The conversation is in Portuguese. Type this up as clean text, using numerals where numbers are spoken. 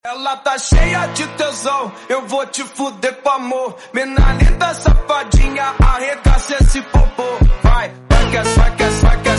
Ela tá cheia de tesão, eu vou te fuder com amor. Mina linda, safadinha, arregaça esse popô. Vai, vai que é, vai que é, vai que é.